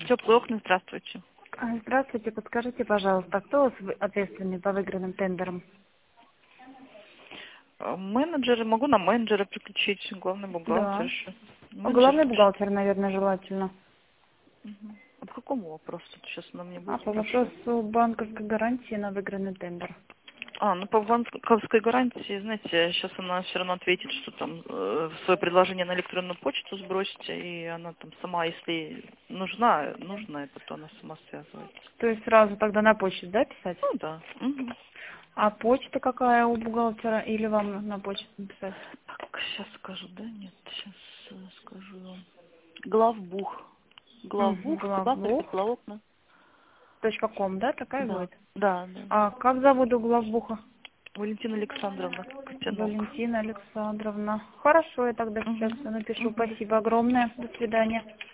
Теплые окна, здравствуйте. Здравствуйте, подскажите, пожалуйста, кто у вас ответственный по выигранным тендерам? Менеджеры, могу на менеджера приключить, главный бухгалтер Да. еще. Менеджер Главный пишет. бухгалтер, наверное, желательно. Мгм. А по какому вопросу? Сейчас она мне А будет по спрашивать. вопросу банковской гарантии на выигранный тендер. Ну по банковской гарантии, знаете, сейчас она все равно ответит, что там свое предложение на электронную почту сбросите, и она там сама, если нужно это, то она сама связывается. То есть сразу тогда на почту, да, писать? Ну да. Мгм. А почта какая у бухгалтера или вам на почту написать? Так, сейчас скажу, да? Нет, сейчас скажу вам. Главбух. Главбух, собака, Главбух. теплоокна. .com, да, такая Да, будет? да, да. А как зовут у главбуха? Валентина Александровна Котенок. Валентина Александровна. Хорошо, я тогда сейчас Угу. напишу. Угу. Спасибо огромное. До свидания.